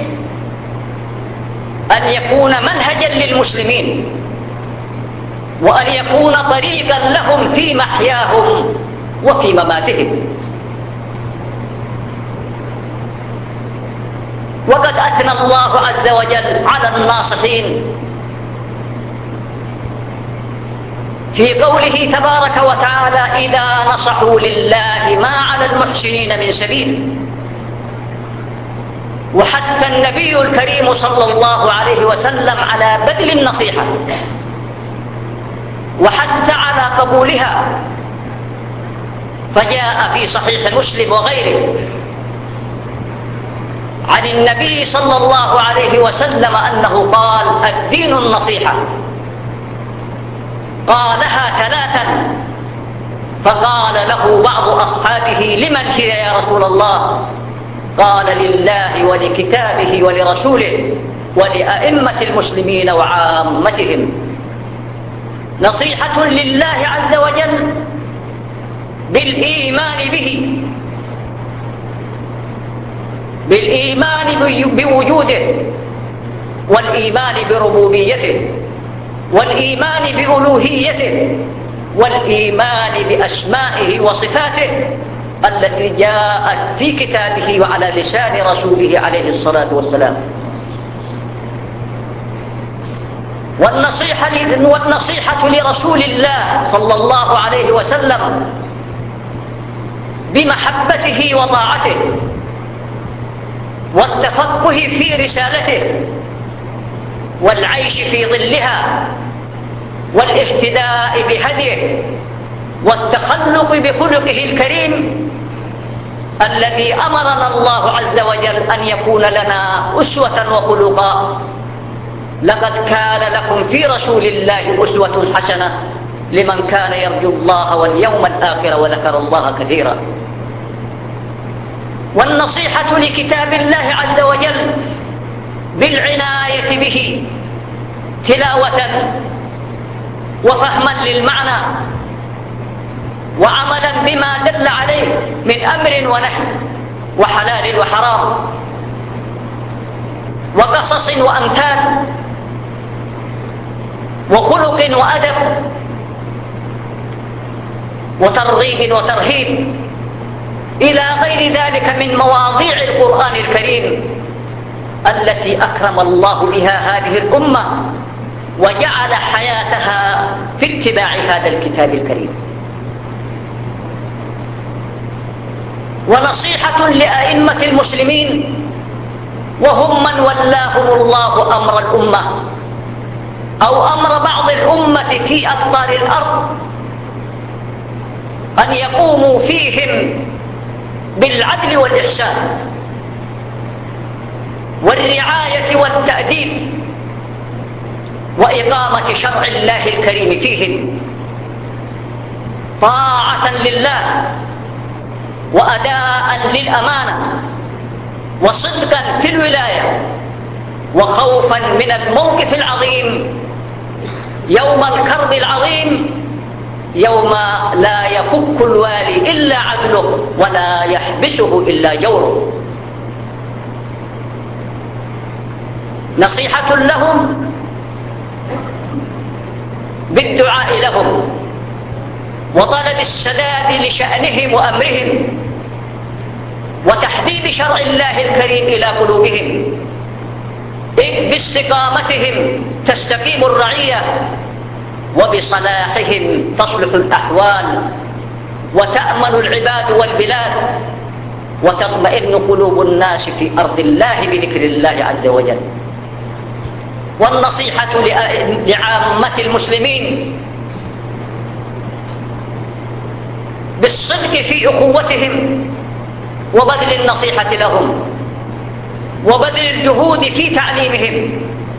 S1: أن يكون منهجا للمسلمين وأن يكون طريقا لهم في محياهم وفي مماتهم. وقد أثنى الله عز وجل على الناصحين في قوله تبارك وتعالى: إذا نصحوا لله ما على المحسنين من سبيل. وحث النبي الكريم صلى الله عليه وسلم على بذل النصيحة وحث على قبولها، فجاء في صحيح مسلم وغيره عن النبي صلى الله عليه وسلم أنه قال: الدين النصيحة. قالها 3، فقال له بعض أصحابه: لمن هي يا رسول الله؟ قال: لله ولكتابه ولرسوله ولأئمة المسلمين وعامتهم. نصيحة لله عز وجل بالإيمان بوجوده، والإيمان بربوبيته، والإيمان بألوهيته، والإيمان بأسمائه وصفاته التي جاءت في كتابه وعلى لسان رسوله عليه الصلاة والسلام. والنصيحة لرسول الله صلى الله عليه وسلم بمحبته وطاعته، والتفقه في رسالته، والعيش في ظلها، والاهتداء بهديه، والتخلق بخلقه الكريم الذي أمرنا الله عز وجل أن يكون لنا أسوة وخلقا. لقد كان لكم في رسول الله أسوة حسنة لمن كان يرجو الله واليوم الآخر وذكر الله كثيرا. والنصيحة لكتاب الله عز وجل بالعناية به تلاوة وفهما للمعنى، وعملا بما دل عليه من أمر ونهي وحلال وحرام وقصص وأمثال وخلق وأدب وترغيب وترهيب إلى غير ذلك من مواضيع القرآن الكريم التي أكرم الله بها هذه الأمة وجعل حياتها في اتباع هذا الكتاب الكريم. ونصيحة لأئمة المسلمين وهم من ولاهم الله أمر الأمة أو أمر بعض الأمة في أقطار الأرض أن يقوموا فيهم بالعدل والإحسان والرعاية والتأديب وإقامة شرع الله الكريم فيهم طاعة لله وأداء للأمانة وصدقا في الولاية وخوفا من الموقف العظيم يوم الكرب العظيم، يوم لا يفك الوالي إلا عدله ولا يحبسه إلا جوره. نصيحة لهم بالدعاء لهم وطلب السداد لشأنهم وأمرهم وتحبيب شرع الله الكريم إلى قلوبهم، إذ باستقامتهم تستقيم الرعية وبصلاحهم تصلح الأحوال وتأمن العباد والبلاد وتطمئن قلوب الناس في أرض الله بذكر الله عز وجل. والنصيحة لعامة المسلمين بالصدق في أخوتهم وبذل النصيحة لهم وبذل الجهود في تعليمهم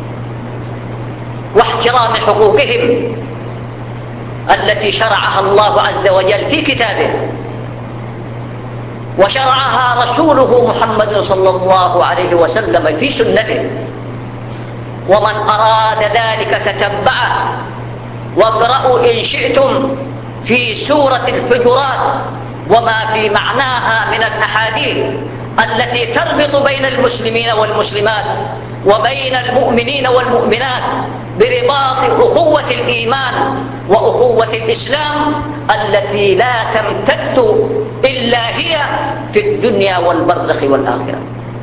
S1: واحترام حقوقهم التي شرعها الله عز وجل في كتابه وشرعها رسوله محمد صلى الله عليه وسلم في سنته. ومن أراد ذلك تتبعه، واقرأوا إن شئتم في سورة الحجرات وما في معناها من الأحاديث التي تربط بين المسلمين والمسلمات وبين المؤمنين والمؤمنات برباط أخوة الإيمان وأخوة الإسلام التي لا تمتد إلا هي في الدنيا والبرزخ والآخرة.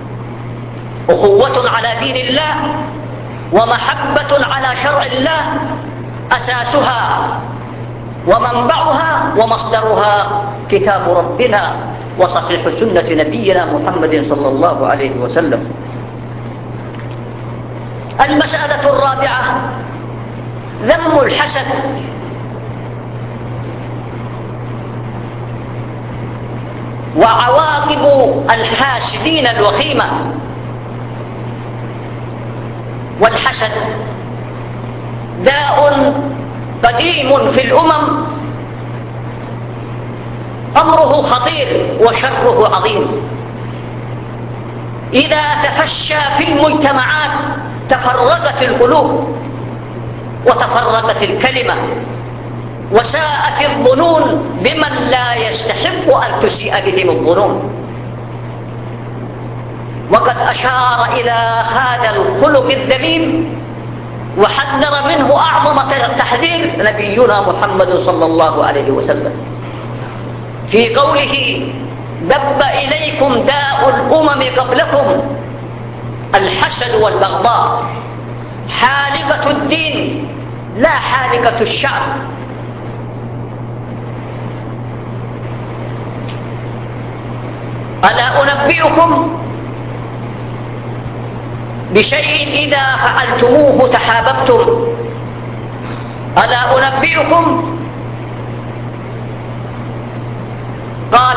S1: أخوة على دين الله ومحبة على شرع الله أساسها ومنبعها ومصدرها كتاب ربنا وصحيح سنة نبينا محمد صلى الله عليه وسلم. المسألة الرابعة ذم الحسد. وعواقب الحاسدين الوخيمة. والحسد داء قديم في الأمم، أمره خطير وشره عظيم. إذا تفشى في المجتمعات تفرقت القلوب وتفرقت الكلمة وساءت الظنون بمن لا يستحق أن تسيء بهم الظنون. وقد أشار إلى هذا الخلق الذميم وحذر منه أعظم تحذير نبينا محمد صلى الله عليه وسلم في قوله: دب إليكم داء الأمم قبلكم الحسد والبغضاء، حالقة الدين لا حالقة الشعب. ألا أنبئكم بشيء إذا فعلتموه تحاببتم؟ ألا أنبئكم؟ قال: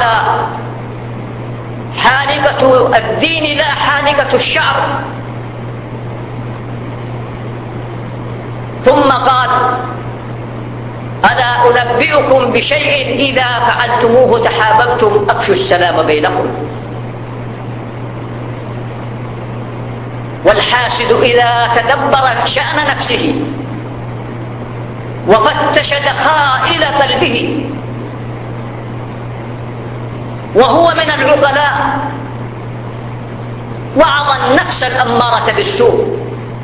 S1: حالقة الدين لا حالقة الشعر. ثم قال: ألا أنبئكم بشيء إذا فعلتموه تحاببتم؟ أفشوا السلام بينكم. والحاسد إذا تدبر شأن نفسه وفتش دخائل قلبه وهو من العقلاء وعظ النفس الأمارة بالسوء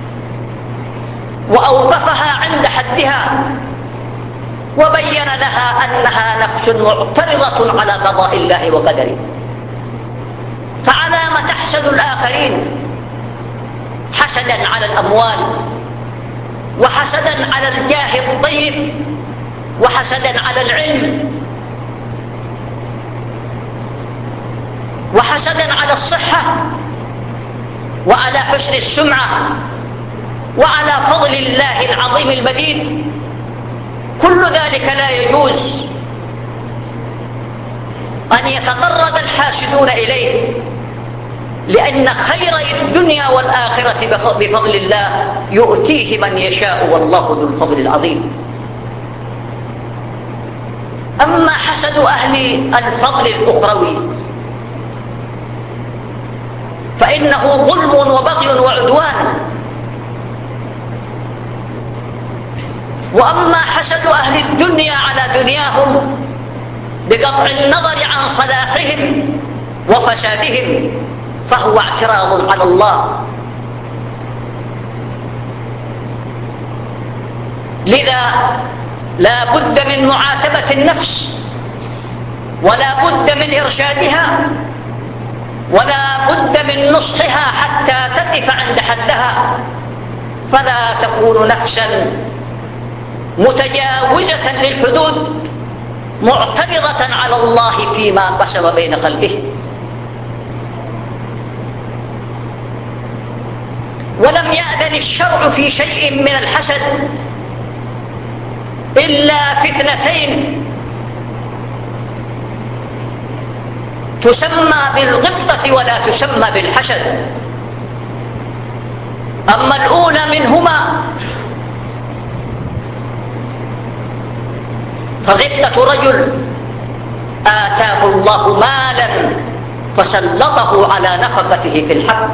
S1: وأوقفها عند حدها وبين لها أنها نفس معترضة على قضاء الله وقدره، فعلى ما تحسد الآخرين؟ حسدا على الأموال، وحسدا على الجاه الطيب، وحسدا على العلم، وحسدا على الصحة، وعلى حسن السمعة، وعلى فضل الله العظيم المديد. كل ذلك لا يجوز أن يتطرد الحاسدون إليه، لأن خير الدنيا والآخرة بفضل الله يؤتيه من يشاء والله ذو الفضل العظيم. أما حسد أهل الفضل الأخروي فإنه ظلم وبغي وعدوان. وأما حسد أهل الدنيا على دنياهم بقطع النظر عن صلاحهم وفسادهم فهو اعتراض على الله. لذا لا بد من معاتبة النفس، ولا بد من إرشادها، ولا بد من نصحها حتى تقف عند حدها، فلا تكون نفسا متجاوزة للحدود معترضة على الله فيما قسم بين قلبه. ولم يأذن الشرع في شيء من الحسد إلا فتنتين تسمى بالغبطة ولا تسمى بالحسد. أما الأولى منهما فغبطة رجل آتاه الله مالا فسلطه على نفقته في الحق،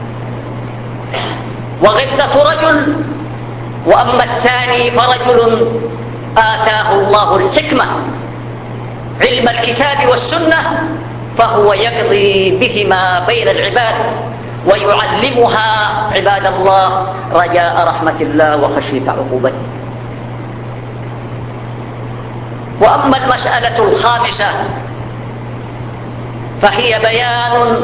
S1: وغبطة رجل. وأما الثاني فرجل آتاه الله الحكمة علم الكتاب والسنة فهو يقضي بهما بين العباد ويعلمها عباد الله رجاء رحمة الله وخشية عقوبته. وأما المسألة الخامسة فهي بيان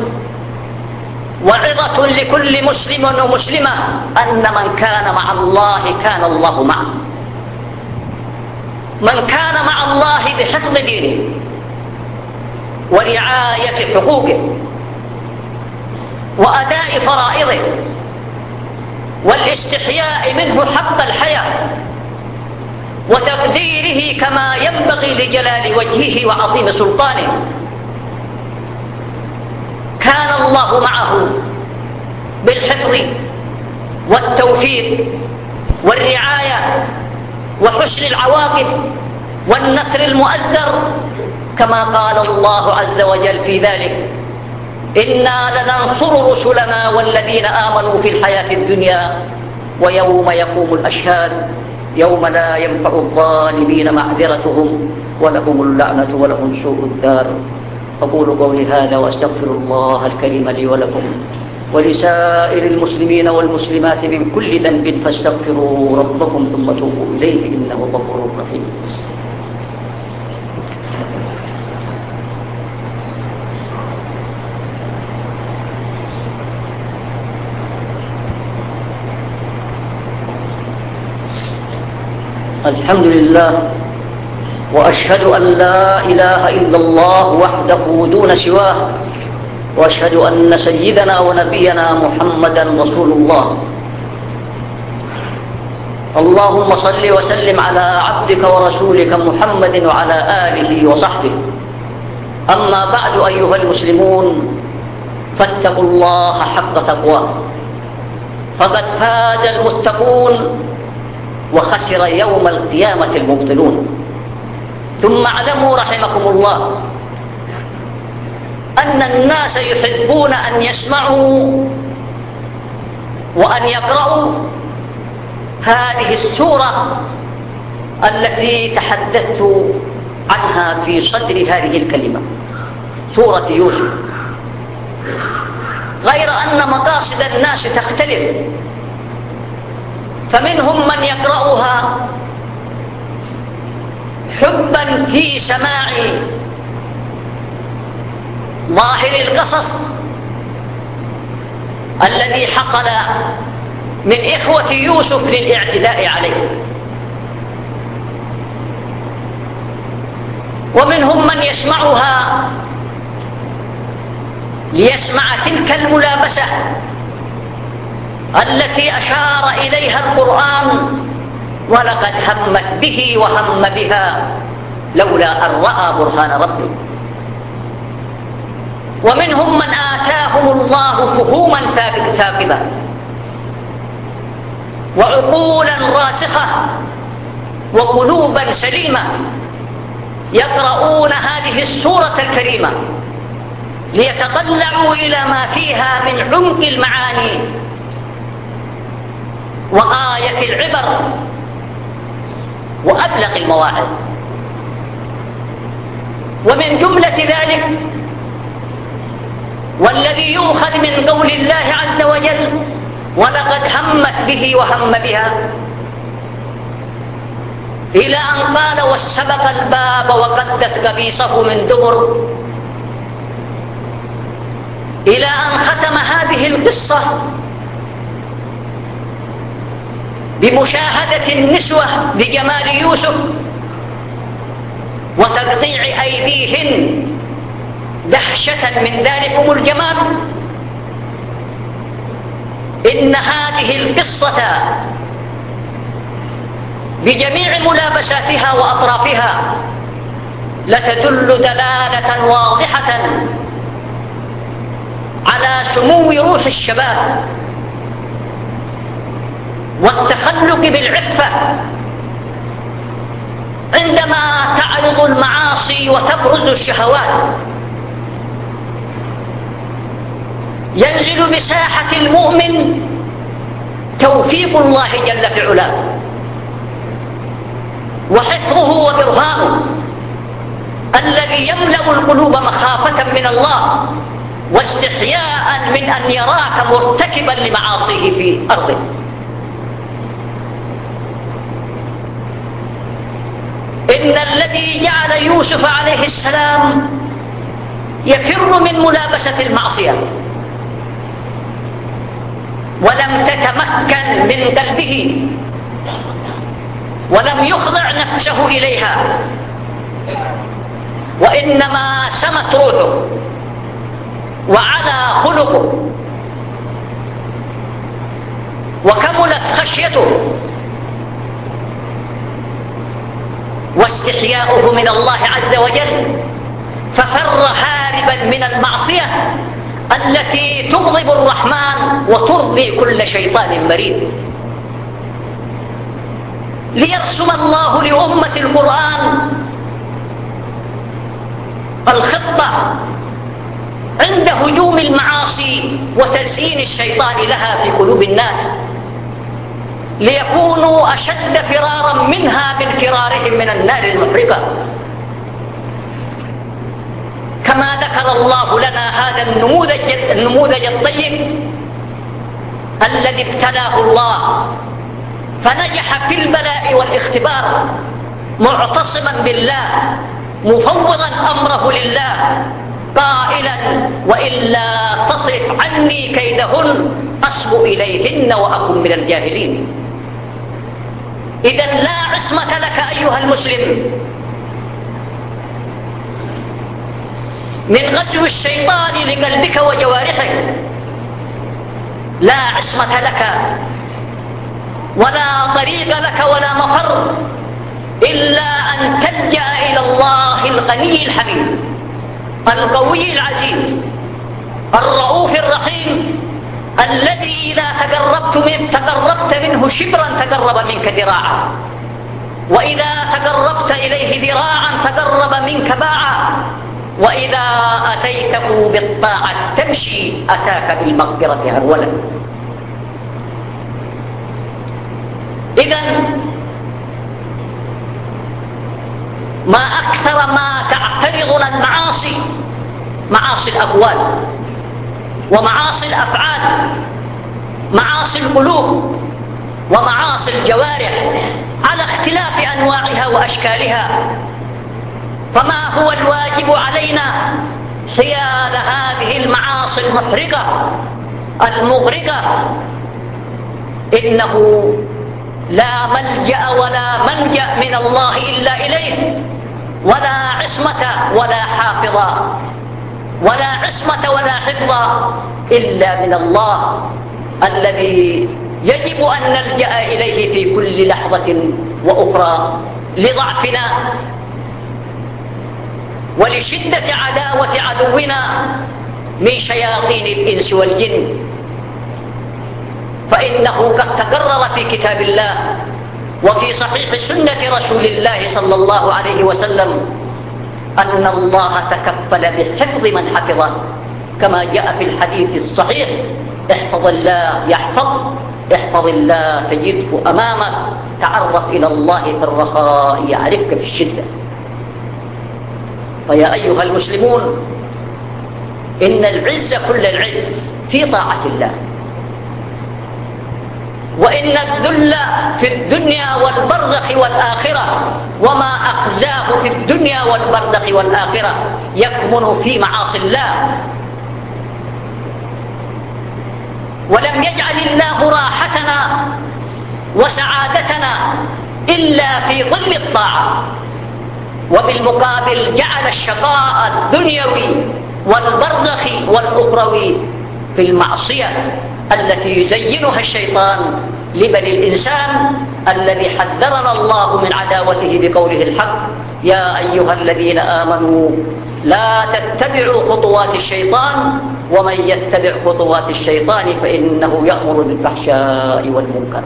S1: وعظة لكل مسلم ومسلمة أن من كان مع الله كان الله معه. من كان مع الله بحفظ دينه ورعاية حقوقه وأداء فرائضه والاستحياء منه حق الحياة وتقديره كما ينبغي لجلال وجهه وعظيم سلطانه، الله معه بالحفظ والتوفيق والرعاية وحسن العواقب والنصر المؤزر، كما قال الله عز وجل في ذلك: إنا لننصر رسلنا والذين آمنوا في الحياة الدنيا ويوم يقوم الأشهاد يوم لا ينفع الظالمين معذرتهم ولهم اللعنة ولهم سوء الدار. أقول قولي هذا وأستغفر الله الكريم لي ولكم ولسائر المسلمين والمسلمات من كل ذنب فاستغفروا ربكم ثم توبوا إليه إنه غفور رحيم. الحمد لله وأشهد أن لا إله إلا الله وحده دون سواه، وأشهد أن سيدنا ونبينا محمدا رسول الله. اللهم صل وسلم على عبدك ورسولك محمد وعلى آله وصحبه. أما بعد أيها المسلمون، فاتقوا الله حق تقواه، فقد فاز المتقون وخسر يوم القيامة المبطلون. ثم اعلموا رحمكم الله أن الناس يحبون أن يسمعوا وأن يقرأوا هذه السورة التي تحدثت عنها في صدر هذه الكلمة، سورة يوسف، غير أن مقاصد الناس تختلف، فمنهم من يقرأها حبا في سماع ظاهر القصص الذي حصل من إخوة يوسف للاعتداء عليه، ومنهم من يسمعها ليسمع تلك الملابسة التي أشار إليها القرآن: ولقد همت به وهم بها لولا أن رأى برهان ربه. ومنهم من آتاهم الله فهوما ثاقبة وعقولا راسخة وقلوبا سليمة يقرؤون هذه السورة الكريمة ليتطلعوا إلى ما فيها من عمق المعاني وغاية العبر وأبلغ المواعظ. ومن جملة ذلك والذي يؤخذ من قول الله عز وجل: ولقد همت به وهم بها، إلى أن قال: واستبق الباب وقدت قميصه من دبر، إلى أن ختم هذه القصة بمشاهدة النسوة لجمال يوسف وتقطيع أيديهن دهشة من ذلكم الجمال. إن هذه القصة بجميع ملابساتها وأطرافها لتدل دلالة واضحة على سمو روح الشباب والتخلق بالعفة عندما تعرض المعاصي وتبرز الشهوات. ينزل بساحة المؤمن توفيق الله جل في علاه وحفظه وبرهانه الذي يملأ القلوب مخافة من الله واستحياء من أن يراك مرتكبا لمعاصيه في أرضه. إن الذي جعل يوسف عليه السلام يفر من ملابسة المعصية ولم تتمكن من قلبه ولم يخضع نفسه إليها، وإنما سمت روحه وعلى خلقه وكملت خشيته واستحياؤه من الله عز وجل، ففر هاربا من المعصية التي تغضب الرحمن وترضي كل شيطان مريد. ليرسم الله لأمة القرآن الخطة عند هجوم المعاصي وتزيين الشيطان لها في قلوب الناس، ليكونوا أشد فرارا منها من فرارهم من النار المحرقة. كما ذكر الله لنا هذا النموذج الطيب الذي ابتلاه الله فنجح في البلاء والاختبار، معتصما بالله مفوضا أمره لله، قائلا: وإلا تصرف عني كيدهن أصب إليهن وأكن من الجاهلين. إذن لا عصمة لك أيها المسلم من غزو الشيطان لقلبك وجوارحك، لا عصمة لك ولا طريق لك ولا مفر إلا أن تلجأ إلى الله الغني الحميد القوي العزيز الرؤوف الرحيم، الذي إذا تقربت منه شبرا تقرب منك ذراعا، وإذا تقربت إليه ذراعا تقرب منك باعا، وإذا أتيته بالطاعة تمشي أتاك بالمغفرة هرولا. إذن ما أكثر ما تعترضنا المعاصي، معاصي الأقوال ومعاصي الأفعال، معاصي القلوب ومعاصي الجوارح على اختلاف أنواعها وأشكالها. فما هو الواجب علينا حيال هذه المعاصي المحرقة المغرقة؟ إنه لا ملجأ ولا منجأ من الله إلا إليه، ولا عصمة ولا حافظ، ولا عصمة ولا حفظ إلا من الله، الذي يجب أن نلجأ إليه في كل لحظة وأخرى لضعفنا ولشدة عداوة عدونا من شياطين الإنس والجن. فإنه قد تقرر في كتاب الله وفي صحيح سنة رسول الله صلى الله عليه وسلم أن الله تكفل بحفظ من حفظه، كما جاء في الحديث الصحيح: احفظ الله يحفظ، احفظ الله تجده أمامك، تعرف إلى الله في الرخاء يعرفك في الشدة. فيا أيها المسلمون، إن العز كل العز في طاعة الله، وإن الذل في الدنيا والبرزخ والآخرة وما أخزاه في الدنيا والبرزخ والآخرة يكمن في معاصي الله. ولم يجعل الله راحتنا وسعادتنا إلا في ظل الطاعة، وبالمقابل جعل الشقاء الدنيوي والبرزخي والأخروي في المعصية التي يزينها الشيطان لبني الإنسان، الذي حذرنا الله من عداوته بقوله الحق: يا أيها الذين آمنوا لا تتبعوا خطوات الشيطان ومن يتبع خطوات الشيطان فإنه يأمر بالفحشاء والمنكر.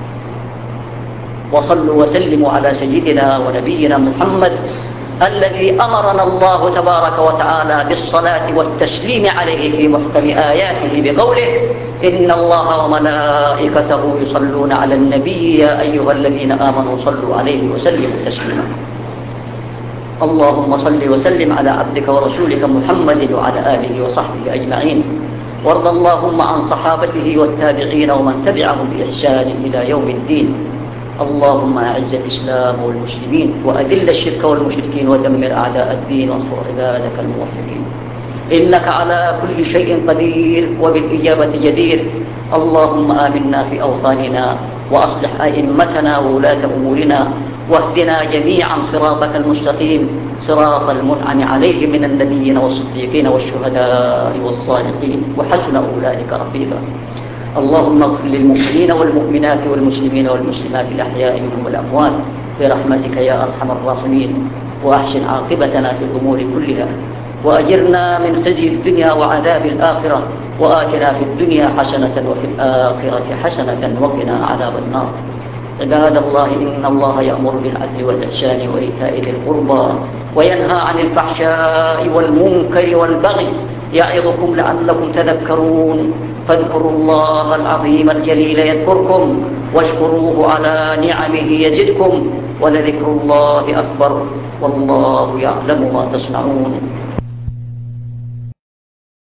S1: وصلوا وسلموا على سيدنا ونبينا محمد الذي أمرنا الله تبارك وتعالى بالصلاة والتسليم عليه في محكم آياته بقوله: إن الله وملائكته يصلون على النبي يا أيها الذين آمنوا صلوا عليه وسلموا تسليما. اللهم صل وسلم على عبدك ورسولك محمد وعلى آله وصحبه أجمعين، وارض اللهم عن صحابته والتابعين ومن تبعهم بإحسان إلى يوم الدين. اللهم أعز الإسلام والمسلمين وأذل الشرك والمشركين ودمر أعداء الدين وانصر عبادك الموحدين، إنك على كل شيء قدير وبالإجابة جدير. اللهم آمنا في أوطاننا وأصلح أئمتنا وولاة أمورنا، واهدنا جميعا صراطك المستقيم، صراط المنعم عليهم من النبيين والصديقين والشهداء والصالحين، وحسن أولئك رفيقا. اللهم اغفر للمؤمنين والمؤمنات والمسلمين والمسلمات الأحياء منهم والأموات برحمتك يا أرحم الراحمين، وأحسن عاقبتنا في الأمور كلها، وأجرنا من خزي الدنيا وعذاب الآخرة، وآتنا في الدنيا حسنة وفي الآخرة حسنة وقنا عذاب النار. عباد الله، إن الله يأمر بالعدل والإحسان وإيتاء ذي القربى وينهى عن الفحشاء والمنكر والبغي يعظكم لعلكم تذكرون. فاذكروا الله العظيم الجليل يذكركم واشكروه على نعمه يزدكم ولذكر الله أكبر والله يعلم ما تصنعون.